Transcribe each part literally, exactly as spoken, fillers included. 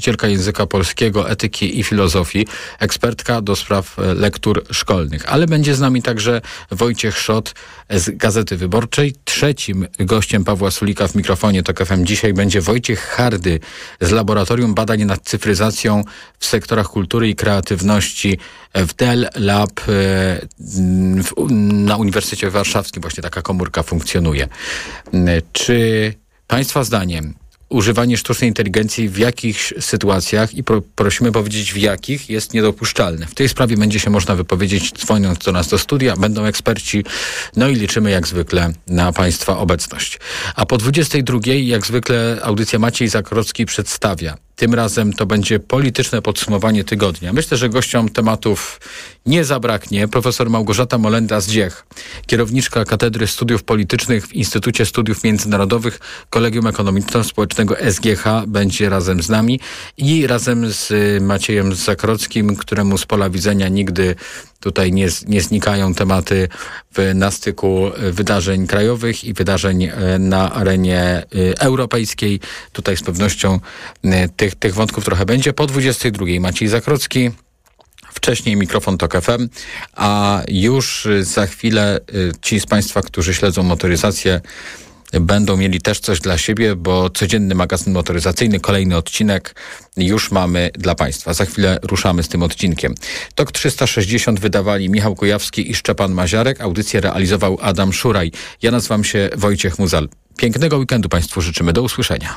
nauczycielka języka polskiego, etyki i filozofii, ekspertka do spraw lektur szkolnych. Ale będzie z nami także Wojciech Szot z Gazety Wyborczej. Trzecim gościem Pawła Sulika w mikrofonie Tok F M dzisiaj będzie Wojciech Hardy z Laboratorium Badań nad Cyfryzacją w sektorach kultury i kreatywności w Dell Lab w, na Uniwersytecie Warszawskim. Właśnie taka komórka funkcjonuje. Czy Państwa zdaniem używanie sztucznej inteligencji w jakichś sytuacjach, i pro, prosimy powiedzieć w jakich, jest niedopuszczalne? W tej sprawie będzie się można wypowiedzieć dzwoniąc do nas do studia. Będą eksperci, no i liczymy jak zwykle na Państwa obecność. A po dwudziestej drugiej jak zwykle audycja Maciej Zakrocki przedstawia. Tym razem to będzie polityczne podsumowanie tygodnia. Myślę, że gościom tematów nie zabraknie. Profesor Małgorzata Molenda-Zdziech, kierowniczka Katedry Studiów Politycznych w Instytucie Studiów Międzynarodowych Kolegium Ekonomiczno-Społecznego S G H będzie razem z nami i razem z Maciejem Zakrockim, któremu z pola widzenia nigdy tutaj nie, nie znikają tematy w, na styku wydarzeń krajowych i wydarzeń na arenie europejskiej. Tutaj z pewnością tych, tych wątków trochę będzie. Po dwudziestej drugiej Maciej Zakrocki, wcześniej mikrofon Tok F M, a już za chwilę ci z Państwa, którzy śledzą motoryzację, będą mieli też coś dla siebie, bo codzienny magazyn motoryzacyjny, kolejny odcinek już mamy dla Państwa. Za chwilę ruszamy z tym odcinkiem. Tok trzysta sześćdziesiąt wydawali Michał Kujawski i Szczepan Maziarek. Audycję realizował Adam Szuraj. Ja nazywam się Wojciech Muzal. Pięknego weekendu Państwu życzymy. Do usłyszenia.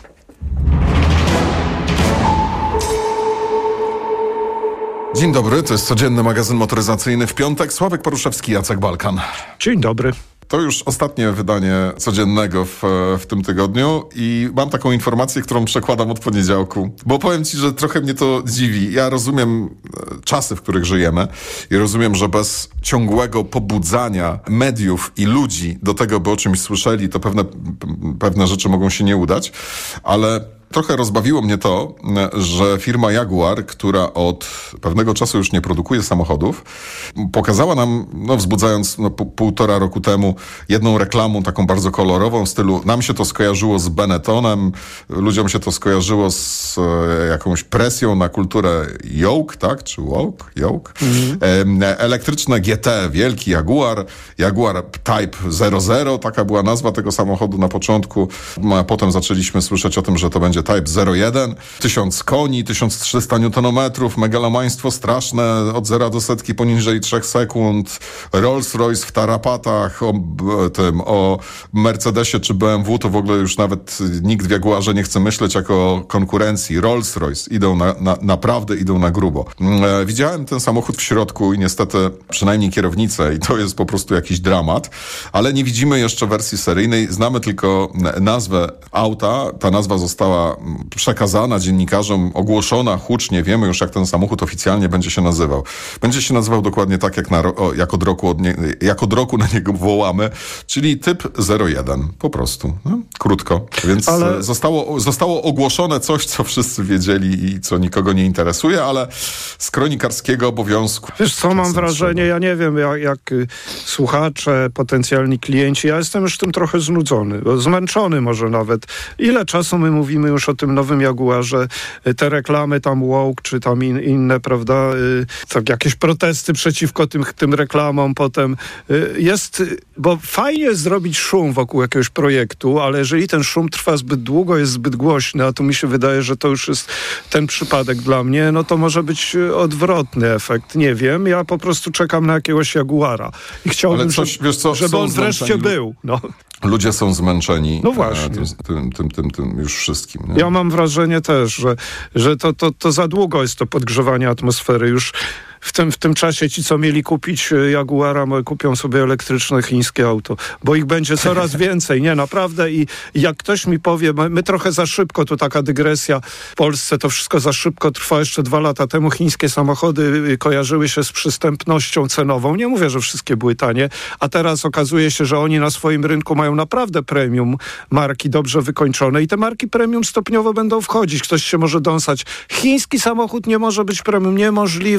Dzień dobry, to jest codzienny magazyn motoryzacyjny w piątek. Sławek Poruszewski, Jacek Balkan. Dzień dobry. To już ostatnie wydanie codziennego w, w tym tygodniu i mam taką informację, którą przekładam od poniedziałku, bo powiem Ci, że trochę mnie to dziwi. Ja rozumiem czasy, w których żyjemy i rozumiem, że bez ciągłego pobudzania mediów i ludzi do tego, by o czymś słyszeli, to pewne, pewne rzeczy mogą się nie udać, ale trochę rozbawiło mnie to, że firma Jaguar, która od pewnego czasu już nie produkuje samochodów, pokazała nam, no wzbudzając no, p- półtora roku temu jedną reklamą taką bardzo kolorową w stylu, nam się to skojarzyło z Benettonem, ludziom się to skojarzyło z e, jakąś presją na kulturę yoke, tak? Czy woke? Yoke? Mm-hmm. E, elektryczne G T, wielki Jaguar, Jaguar Type zero zero, taka była nazwa tego samochodu na początku, a potem zaczęliśmy słyszeć o tym, że to będzie Type zero jeden, tysiąc koni, tysiąc trzysta niutonometrów, megalomaństwo straszne, od zera do setki poniżej trzech sekund, Rolls-Royce w tarapatach, o tym, o Mercedesie czy B M W, to w ogóle już nawet nikt w Jaguarze nie chce myśleć jako o konkurencji. Rolls-Royce idą na, na, naprawdę idą na grubo. E, widziałem ten samochód w środku i niestety przynajmniej kierownicę i to jest po prostu jakiś dramat, ale nie widzimy jeszcze wersji seryjnej, znamy tylko nazwę auta, ta nazwa została przekazana dziennikarzom, ogłoszona hucznie, wiemy już jak ten samochód oficjalnie będzie się nazywał. Będzie się nazywał dokładnie tak, jak, na, o, jak, od, roku od nie, jak od roku na niego wołamy, czyli typ zero jeden, po prostu. No, krótko. Więc ale... zostało, zostało ogłoszone coś, co wszyscy wiedzieli i co nikogo nie interesuje, ale z kronikarskiego obowiązku. Wiesz co, mam wrażenie, ja nie wiem, jak, jak słuchacze, potencjalni klienci, ja jestem już tym trochę znudzony, zmęczony może nawet. Ile czasu my mówimy już o tym nowym Jaguarze, te reklamy tam woke, czy tam in, inne, prawda, tak jakieś protesty przeciwko tym, tym reklamom potem. Jest, bo fajnie jest zrobić szum wokół jakiegoś projektu, ale jeżeli ten szum trwa zbyt długo, jest zbyt głośny, a tu mi się wydaje, że to już jest ten przypadek dla mnie, no to może być odwrotny efekt. Nie wiem, ja po prostu czekam na jakiegoś Jaguara i chciałbym, coś, żeby, wiesz co, żeby on wreszcie był. No. Ludzie są zmęczeni no właśnie. Tym, tym, tym, tym, tym już wszystkim. Nie? Ja mam wrażenie też, że, że to, to, to za długo jest to podgrzewanie atmosfery. Już w tym, w tym czasie ci, co mieli kupić Jaguara, kupią sobie elektryczne chińskie auto, bo ich będzie coraz więcej. Nie, naprawdę. I, i jak ktoś mi powie, my trochę za szybko, tu taka dygresja, w Polsce to wszystko za szybko trwa. Jeszcze dwa lata temu chińskie samochody kojarzyły się z przystępnością cenową. Nie mówię, że wszystkie były tanie, a teraz okazuje się, że oni na swoim rynku mają naprawdę premium marki dobrze wykończone i te marki premium stopniowo będą wchodzić. Ktoś się może dąsać. Chiński samochód nie może być premium. Niemożliwe, to w ogóle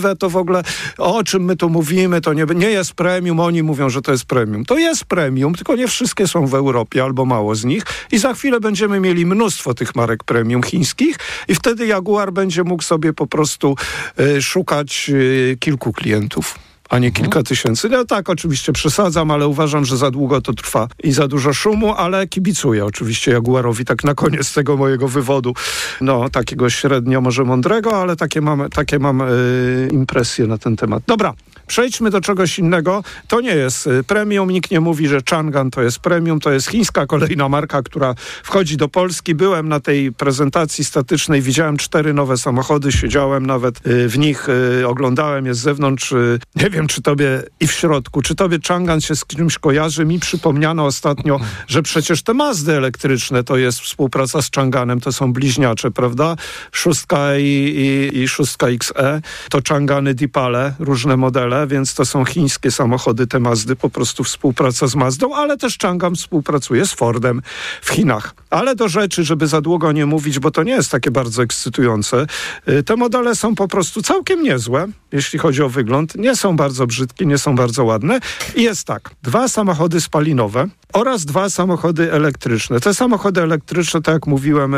ogóle o czym my tu mówimy, to nie, nie jest premium, oni mówią, że to jest premium. To jest premium, tylko nie wszystkie są w Europie, albo mało z nich i za chwilę będziemy mieli mnóstwo tych marek premium chińskich i wtedy Jaguar będzie mógł sobie po prostu y, szukać y, kilku klientów, a nie kilka mhm. tysięcy. No tak, oczywiście przesadzam, ale uważam, że za długo to trwa i za dużo szumu, ale kibicuję oczywiście Jaguarowi tak na koniec tego mojego wywodu, no takiego średnio może mądrego, ale takie mam, takie mam yy, impresje na ten temat. Dobra. Przejdźmy do czegoś innego. To nie jest premium. Nikt nie mówi, że Chang'an to jest premium. To jest chińska kolejna marka, która wchodzi do Polski. Byłem na tej prezentacji statycznej. Widziałem cztery nowe samochody. Siedziałem nawet w nich. Oglądałem je z zewnątrz. Nie wiem, czy tobie i w środku. Czy tobie Chang'an się z czymś kojarzy? Mi przypomniano ostatnio, że przecież te Mazdy elektryczne to jest współpraca z Chang'anem. To są bliźniacze, prawda? Szóstka i, i, i szóstka X E. To Chang'any Deepale, różne modele. Więc to są chińskie samochody, te Mazdy, po prostu współpraca z Mazdą, ale też Chang'an współpracuje z Fordem w Chinach. Ale do rzeczy, żeby za długo nie mówić, bo to nie jest takie bardzo ekscytujące. Te modele są po prostu całkiem niezłe, jeśli chodzi o wygląd. Nie są bardzo brzydkie, nie są bardzo ładne. I jest tak, dwa samochody spalinowe oraz dwa samochody elektryczne. Te samochody elektryczne, tak jak mówiłem,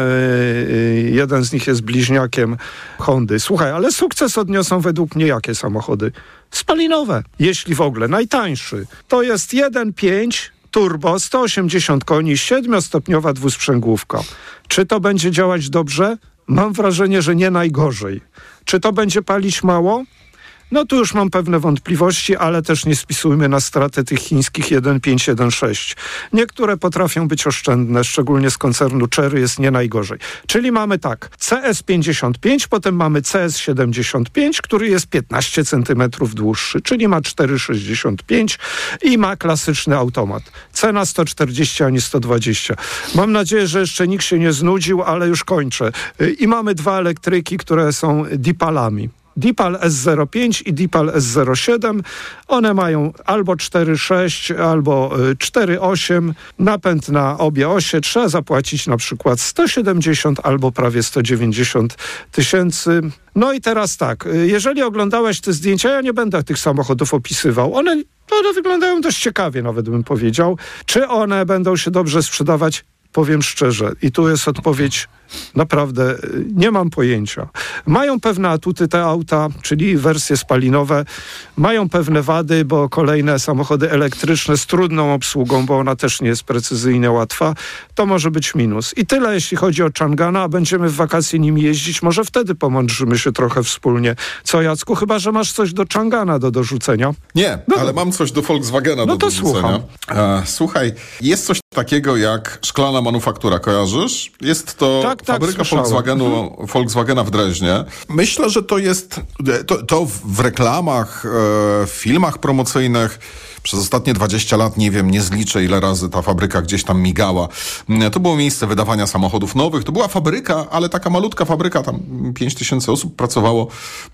jeden z nich jest bliźniakiem Hondy. Słuchaj, ale sukces odniosą według mnie jakie samochody? Spalinowe, jeśli w ogóle. Najtańszy to jest jeden przecinek pięć turbo, sto osiemdziesiąt koni, siedmiostopniowa dwusprzęgłówka. Czy to będzie działać dobrze? Mam wrażenie, że nie najgorzej. Czy to będzie palić mało? No tu już mam pewne wątpliwości, ale też nie spisujmy na stratę tych chińskich jeden pięć jeden sześć. Niektóre potrafią być oszczędne, szczególnie z koncernu Chery jest nie najgorzej. Czyli mamy tak, C S pięćdziesiąt pięć, potem mamy C S siedemdziesiąt pięć, który jest piętnaście centymetrów dłuższy, czyli ma cztery sześćdziesiąt pięć i ma klasyczny automat. Cena sto czterdzieści, a nie sto dwadzieścia. Mam nadzieję, że jeszcze nikt się nie znudził, ale już kończę. I mamy dwa elektryki, które są Deepalami. Deepal S zero pięć i Deepal S zero siedem. One mają albo cztery sześć, albo cztery osiem. Napęd na obie osie. Trzeba zapłacić na przykład sto siedemdziesiąt albo prawie sto dziewięćdziesiąt tysięcy. No i teraz tak, jeżeli oglądałeś te zdjęcia, ja nie będę tych samochodów opisywał. One, one wyglądają dość ciekawie, nawet bym powiedział. Czy one będą się dobrze sprzedawać? Powiem szczerze, i tu jest odpowiedź, naprawdę nie mam pojęcia. Mają pewne atuty te auta, czyli wersje spalinowe, mają pewne wady, bo kolejne samochody elektryczne z trudną obsługą, bo ona też nie jest precyzyjnie łatwa, to może być minus. I tyle, jeśli chodzi o Chang'ana, a będziemy w wakacje nimi jeździć, może wtedy pomądrzymy się trochę wspólnie. Co, Jacku, chyba że masz coś do Chang'ana do dorzucenia? Nie, no ale to... mam coś do Volkswagena no do dorzucenia. Słucham. E, słuchaj, jest coś takiego jak szklana manufaktura, kojarzysz? Jest to tak, tak, fabryka Volkswagenu, mhm. Volkswagena w Dreźnie. Myślę, że to jest, to, to w reklamach, w filmach promocyjnych przez ostatnie dwadzieścia lat, nie wiem, nie zliczę ile razy ta fabryka gdzieś tam migała. To było miejsce wydawania samochodów nowych. To była fabryka, ale taka malutka fabryka, tam pięć tysięcy osób pracowało.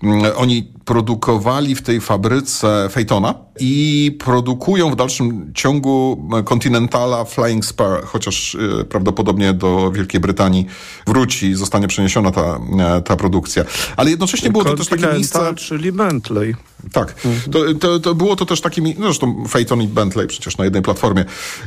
Oni produkowali w tej fabryce Phaetona i produkują w dalszym ciągu Continentala Flying Spur, chociaż prawdopodobnie do Wielkiej Brytanii wróci, zostanie przeniesiona ta, ta produkcja. Ale jednocześnie było to też takie miejsce... czyli Bentley. Tak. To, to, to było to też takie... No zresztą Phaeton i Bentley przecież na jednej platformie.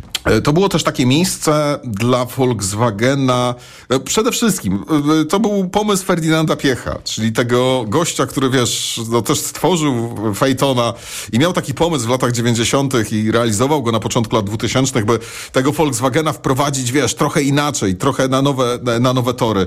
To było też takie miejsce dla Volkswagena. Przede wszystkim to był pomysł Ferdynanda Piecha, czyli tego gościa, który wiesz, no też stworzył Phaetona i miał taki pomysł w latach dziewięćdziesiątych i realizował go na początku lat dwutysięcznych, by tego Volkswagena wprowadzić, wiesz, trochę inaczej, trochę na nowe, na nowe tory.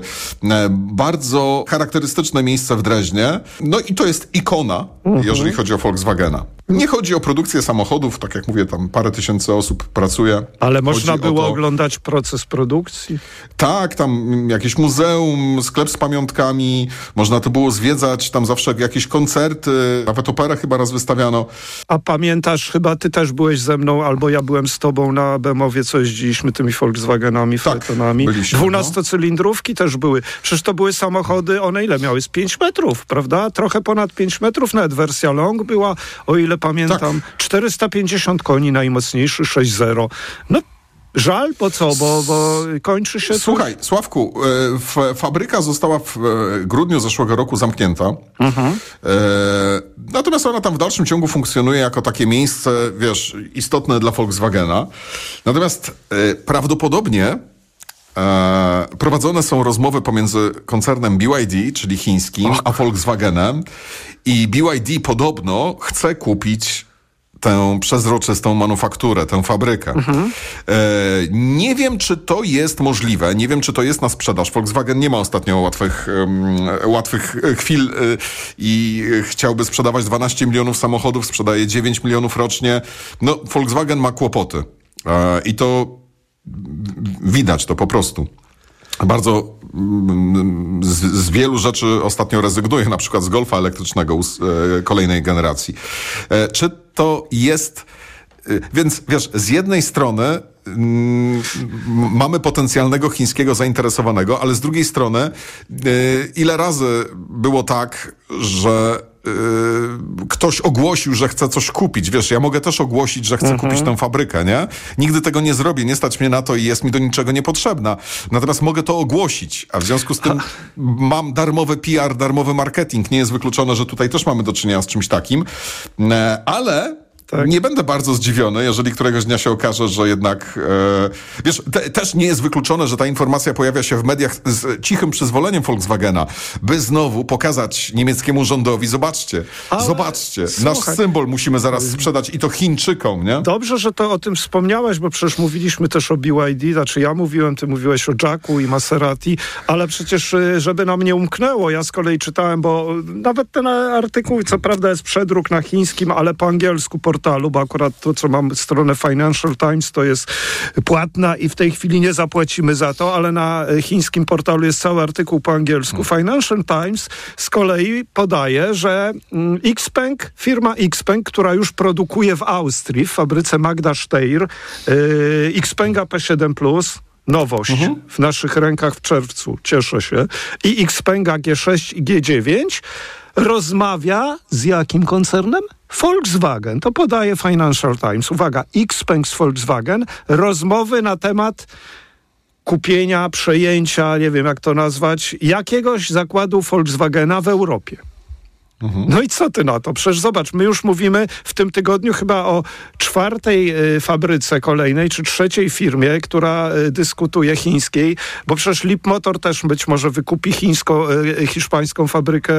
Bardzo charakterystyczne miejsce w Dreźnie. No i to jest ikona, mhm. jeżeli chodzi o Volkswagena. Nie chodzi o produkcję samochodów, tak jak mówię, tam parę tysięcy osób pracuje. Ale można chodzi było to... oglądać proces produkcji? Tak, tam jakieś muzeum, sklep z pamiątkami, można to było zwiedzać, tam zawsze jakieś koncerty, nawet operę chyba raz wystawiano. A pamiętasz, chyba ty też byłeś ze mną, albo ja byłem z tobą na Bemowie, co jeździliśmy tymi Volkswagenami, tak, Phaetonami. Dwunastocylindrówki no. też były. Przecież to były samochody, one ile miały? Z pięć metrów, prawda? Trochę ponad pięć metrów, nawet wersja long była, o ile pamiętam, tak. czterysta pięćdziesiąt koni, najmocniejszy sześć zero. No Żal? Bo co? Bo, bo kończy się... Słuchaj, coś? Sławku, e, f, fabryka została w e, grudniu zeszłego roku zamknięta. Mhm. E, natomiast ona tam w dalszym ciągu funkcjonuje jako takie miejsce, wiesz, istotne dla Volkswagena. Natomiast e, prawdopodobnie e, prowadzone są rozmowy pomiędzy koncernem B Y D, czyli chińskim, Och. a Volkswagenem. I B Y D podobno chce kupić tę przezroczystą manufakturę, tę fabrykę. Mhm. E, nie wiem, czy to jest możliwe, nie wiem, czy to jest na sprzedaż. Volkswagen nie ma ostatnio łatwych, um, łatwych chwil y, i chciałby sprzedawać dwanaście milionów samochodów, sprzedaje dziewięć milionów rocznie. No, Volkswagen ma kłopoty. E, I to widać, to po prostu. Bardzo z, z wielu rzeczy ostatnio rezygnuje, na przykład z Golfa elektrycznego z e, kolejnej generacji. E, czy to jest... E, więc wiesz, z jednej strony mm, mamy potencjalnego chińskiego zainteresowanego, ale z drugiej strony e, ile razy było tak, że ktoś ogłosił, że chce coś kupić. Wiesz, ja mogę też ogłosić, że chcę mhm. kupić tę fabrykę, nie? Nigdy tego nie zrobię, nie stać mnie na to i jest mi do niczego niepotrzebna. Natomiast mogę to ogłosić, a w związku z tym mam darmowy P R, darmowy marketing. Nie jest wykluczone, że tutaj też mamy do czynienia z czymś takim. Ale... Tak. Nie będę bardzo zdziwiony, jeżeli któregoś dnia się okaże, że jednak... E, wiesz, te, też nie jest wykluczone, że ta informacja pojawia się w mediach z cichym przyzwoleniem Volkswagena, by znowu pokazać niemieckiemu rządowi, zobaczcie, Ale, zobaczcie, słuchaj, nasz symbol musimy zaraz sprzedać i to Chińczykom, nie? Dobrze, że to o tym wspomniałeś, bo przecież mówiliśmy też o B Y D, znaczy ja mówiłem, ty mówiłeś o Jacku i Maserati, ale przecież, żeby nam nie umknęło, ja z kolei czytałem, bo nawet ten artykuł, co prawda jest przedruk na chińskim, ale po angielsku, portalu, bo akurat to, co mam stronę Financial Times, to jest płatna i w tej chwili nie zapłacimy za to, ale na chińskim portalu jest cały artykuł po angielsku. Hmm. Financial Times z kolei podaje, że mm, Xpeng, firma Xpeng, która już produkuje w Austrii, w fabryce Magda Steyr, yy, Xpenga P siedem plus, nowość mhm. w naszych rękach w czerwcu, cieszę się, i Xpenga G sześć i G dziewięć, rozmawia z jakim koncernem? Volkswagen. To podaje Financial Times. Uwaga, Xpeng z Volkswagen. Rozmowy na temat kupienia, przejęcia, nie wiem jak to nazwać, jakiegoś zakładu Volkswagena w Europie. Mhm. No i co ty na to? Przecież zobacz, my już mówimy w tym tygodniu chyba o czwartej y, fabryce kolejnej, czy trzeciej firmie, która y, dyskutuje, chińskiej, bo przecież Leapmotor też być może wykupi chińsko, y, hiszpańską fabrykę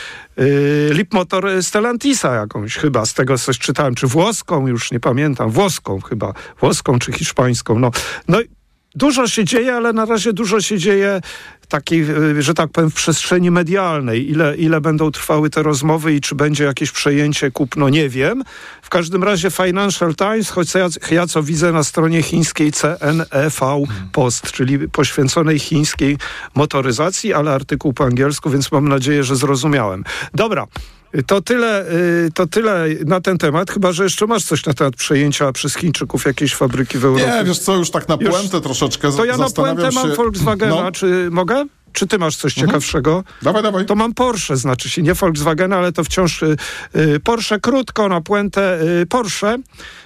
y, Leapmotor Stellantisa jakąś chyba, z tego coś czytałem, czy włoską, już nie pamiętam, włoską chyba, włoską czy hiszpańską. No, no dużo się dzieje, ale na razie dużo się dzieje takiej, że tak powiem, w przestrzeni medialnej. Ile, ile będą trwały te rozmowy i czy będzie jakieś przejęcie, kupno, nie wiem. W każdym razie Financial Times, choć ja, ja co widzę na stronie chińskiej C N E V Post, czyli poświęconej chińskiej motoryzacji, ale artykuł po angielsku, więc mam nadzieję, że zrozumiałem. Dobra. To tyle, to tyle na ten temat, chyba że jeszcze masz coś na temat przejęcia przez Chińczyków jakiejś fabryki w Europie. Nie, wiesz co, już tak na puentę już, troszeczkę to ja na puentę się... mam Volkswagena, no. Czy mogę? Czy ty masz coś ciekawszego? Mhm. Dawaj, dawaj. To mam Porsche, znaczy się nie Volkswagena, ale to wciąż y, y, Porsche, krótko na puentę y, Porsche.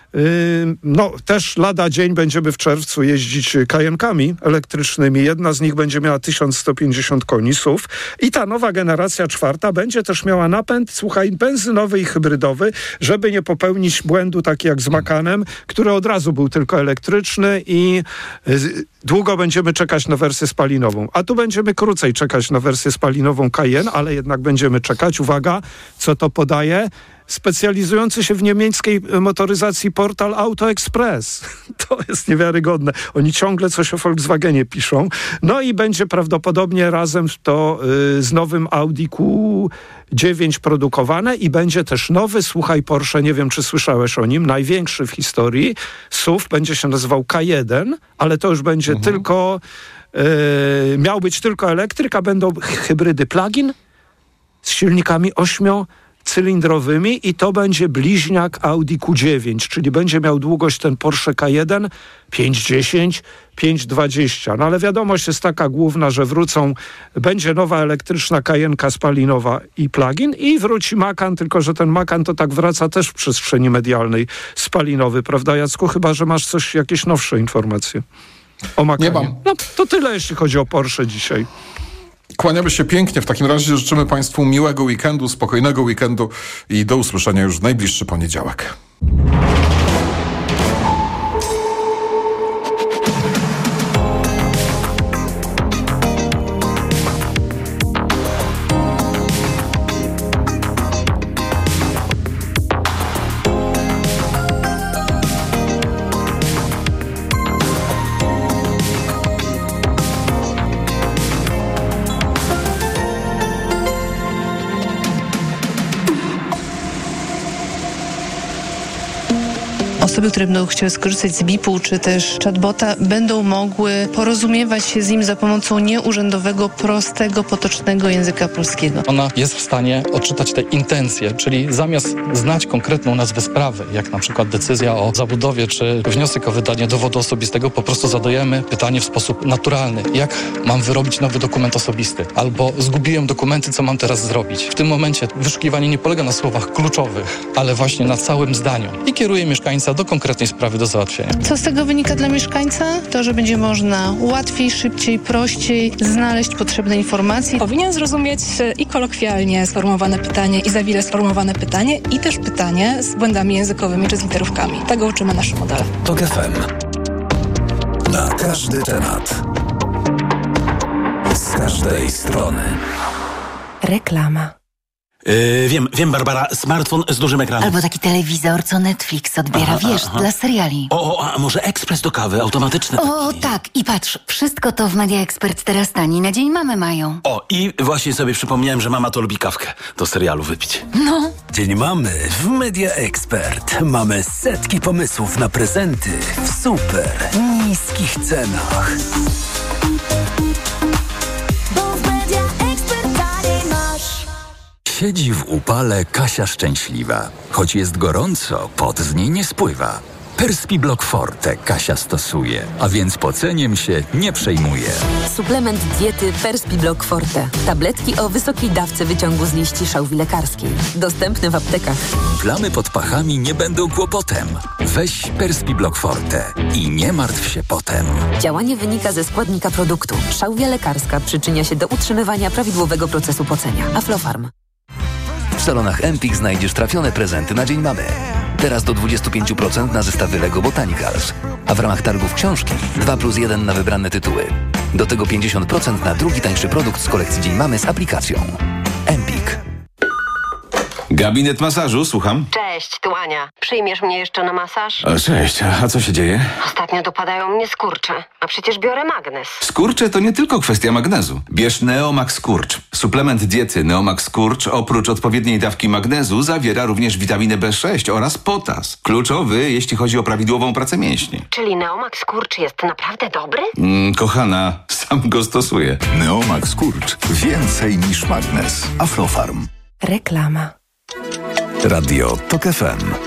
No, też lada dzień będziemy w czerwcu jeździć Cayenne'kami elektrycznymi. Jedna z nich będzie miała tysiąc sto pięćdziesiąt koni S U V i ta nowa generacja czwarta będzie też miała napęd, słuchaj, benzynowy i hybrydowy, żeby nie popełnić błędu taki jak z Macanem, który od razu był tylko elektryczny i długo będziemy czekać na wersję spalinową. A tu będziemy krócej czekać na wersję spalinową Cayenne, ale jednak będziemy czekać. Uwaga, co to podaje? Specjalizujący się w niemieckiej motoryzacji portal Auto Express. To jest niewiarygodne. Oni ciągle coś o Volkswagenie piszą. No i będzie prawdopodobnie razem to y, z nowym Audi Q dziewięć produkowane i będzie też nowy, słuchaj, Porsche, nie wiem czy słyszałeś o nim, największy w historii S U V, będzie się nazywał K jeden, ale to już będzie mhm. tylko y, miał być tylko elektryk, a będą hybrydy plug-in z silnikami ośmio cylindrowymi i to będzie bliźniak Audi Q dziewięć, czyli będzie miał długość ten Porsche K jeden pięć dziesięć, pięć dwadzieścia. No ale wiadomość jest taka główna, że wrócą, będzie nowa elektryczna Cayenne'ka spalinowa i plug-in i wróci Macan, tylko że ten Macan to tak wraca też w przestrzeni medialnej spalinowy, prawda Jacku? Chyba że masz coś, jakieś nowsze informacje o Macanie. Nie mam. No to tyle, jeśli chodzi o Porsche dzisiaj. Kłaniamy się pięknie. W takim razie życzymy Państwu miłego weekendu, spokojnego weekendu i do usłyszenia już w najbliższy poniedziałek. Osoby, które będą chciały skorzystać z B I P-u czy też chatbota, będą mogły porozumiewać się z nim za pomocą nieurzędowego, prostego, potocznego języka polskiego. Ona jest w stanie odczytać te intencje, czyli zamiast znać konkretną nazwę sprawy, jak na przykład decyzja o zabudowie czy wniosek o wydanie dowodu osobistego, po prostu zadajemy pytanie w sposób naturalny. Jak mam wyrobić nowy dokument osobisty? Albo zgubiłem dokumenty, co mam teraz zrobić? W tym momencie wyszukiwanie nie polega na słowach kluczowych, ale właśnie na całym zdaniu i kieruje mieszkańca do konkretnej sprawy do załatwienia. Co z tego wynika dla mieszkańca? To, że będzie można łatwiej, szybciej, prościej znaleźć potrzebne informacje. Powinien zrozumieć i kolokwialnie sformułowane pytanie, i za wile sformułowane pytanie, i też pytanie z błędami językowymi czy z literówkami. Tego uczymy nasze modele. TOK F M. Na każdy temat. Z każdej strony. Reklama. Yy, wiem, wiem, Barbara, smartfon z dużym ekranem. Albo taki telewizor, co Netflix odbiera, aha, wiesz, aha. dla seriali. O, a może ekspres do kawy, automatyczny? O, taki. tak, i patrz, wszystko to w Media Expert teraz taniej na Dzień Mamy mają. O, i właśnie sobie przypomniałem, że mama to lubi kawkę do serialu wypić. No. Dzień Mamy w Media Expert. Mamy setki pomysłów na prezenty w super niskich cenach. Siedzi w upale Kasia szczęśliwa. Choć jest gorąco, pot z niej nie spływa. Perspiblock Forte Kasia stosuje, a więc poceniem się nie przejmuje. Suplement diety Perspiblock Forte. Tabletki o wysokiej dawce wyciągu z liści szałwi lekarskiej. Dostępny w aptekach. Plamy pod pachami nie będą kłopotem. Weź Perspiblock Forte i nie martw się potem. Działanie wynika ze składnika produktu. Szałwia lekarska przyczynia się do utrzymywania prawidłowego procesu pocenia. Aflofarm. W salonach Empik znajdziesz trafione prezenty na Dzień Mamy. Teraz do dwadzieścia pięć procent na zestawy Lego Botanicals. A w ramach targów książki dwa plus jeden na wybrane tytuły. Do tego pięćdziesiąt procent na drugi tańszy produkt z kolekcji Dzień Mamy z aplikacją. Empik. Gabinet masażu, słucham. Cześć, tu Ania. Przyjmiesz mnie jeszcze na masaż? O, cześć, a co się dzieje? Ostatnio dopadają mnie skurcze, a przecież biorę magnez. Skurcze to nie tylko kwestia magnezu. Bierz Neomax Skurcz. Suplement diety Neomax Skurcz oprócz odpowiedniej dawki magnezu zawiera również witaminę B sześć oraz potas. Kluczowy, jeśli chodzi o prawidłową pracę mięśni. Czyli Neomax Skurcz jest naprawdę dobry? Mm, kochana, sam go stosuję. Neomax Skurcz. Więcej niż magnez. Aflofarm. Reklama. Radio TOK F M.